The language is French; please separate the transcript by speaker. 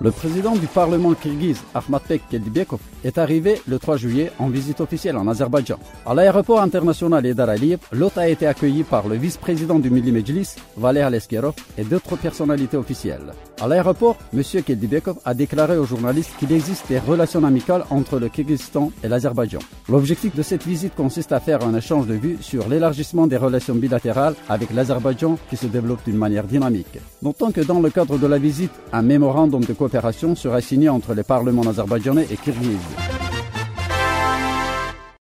Speaker 1: Le président du Parlement kirghize, Ahmatbek Keldibekov, est arrivé le 3 juillet en visite officielle en Azerbaïdjan. À l'aéroport international Heydar Aliyev, l'hôte a été accueilli par le vice-président du Milli Mejlis, Valeh Aleskerov, et d'autres personnalités officielles. À l'aéroport, M. Keldibekov a déclaré aux journalistes qu'il existe des relations amicales entre le Kirghizistan et l'Azerbaïdjan. L'objectif de cette visite consiste à faire un échange de vues sur l'élargissement des relations bilatérales avec l'Azerbaïdjan qui se développe d'une manière dynamique. Notons que dans le cadre de la visite, un mémorandum de coopération sera signé entre les parlements azerbaïdjanais et kirghizes.